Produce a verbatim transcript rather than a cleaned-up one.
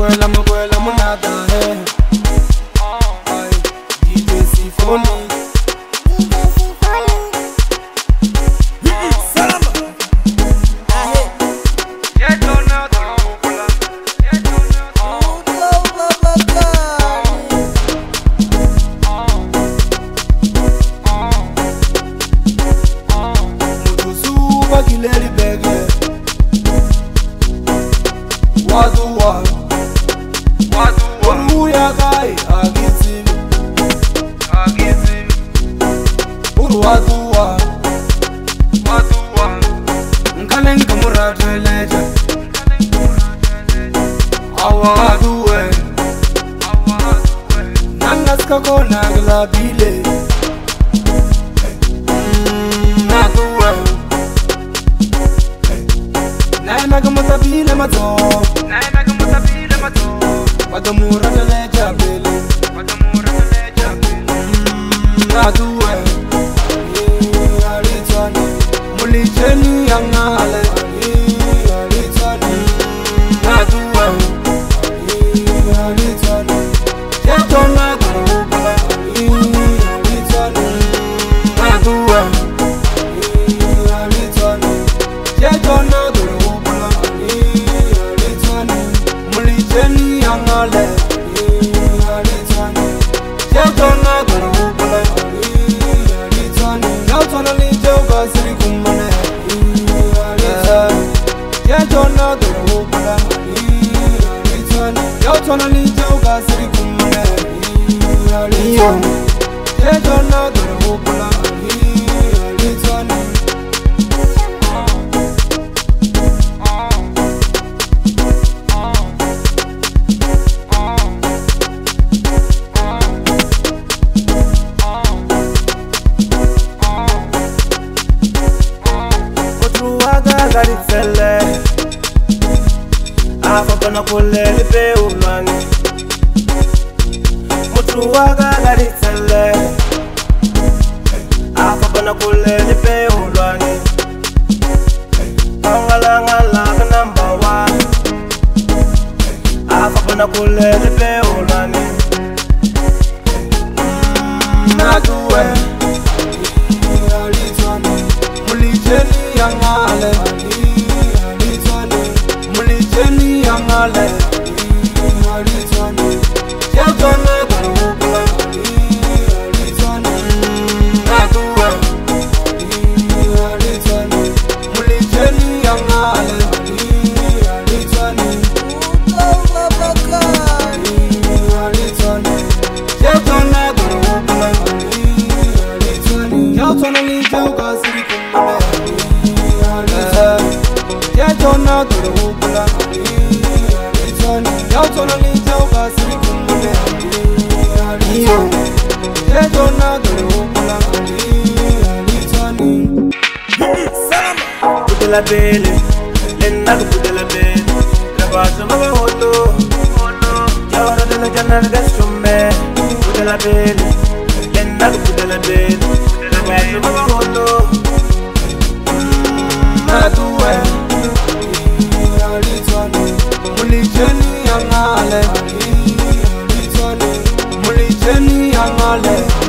mukwela mukwela munata he ay D J Sifoni Wadu wa, wadu wa, uruya kai agizim, agizim. Uru wadu wa, wadu wa, nkale nkamura tweleja, awa wadu we, awa wadu we. Nangaska ko nagla bile, nadu we. Naga matabile mato, naga matabile mato. Watamura teleja bele, watamura teleja bele. Naduwe, alitwani, mulijeni yangale, alitwani. Naduwe, alitwani, jetona kuruba, alitwani. Naduwe, alitwani, jetona kuruba. Mulijeni yangale, alitwani. Jetona kuruba, alitwani. Yatona lijoga siri kumane, alitwani. Jetona kuruba, alitwani. Yatona lijoga siri kumane, alitwani. Jetona kuruba, alitwani. Gari fele, afa pana kule lipe ulwani. Mutuwaga gari fele, afa pana kule lipe ulwani. Angala ngala number one, afa pana kule lipe ulwani. Naduwe, alitwani, mulijeni yangale. Mulijeni yangale, alitwani. Jetona kuruba, alitwani. Naduwe, alitwani. Mulijeni yangale, alitwani. Alitwani. Jetona kuruba, alitwani. Yatona lijoga siri kumane, alitwani. Jetona kuruba, alitwani. Yatona lijoga siri kumane, alitwani. Jetona kuruba, alitwani. Kudela bele, lenda kudela bele. Labasa maga hoto, jawara dela janar gasume. Kudela bele, lenda kudela bele. Labasa maga hoto. Naduwe, alitwani. Mulijeni yangale, alitwani. Mulijeni yangale.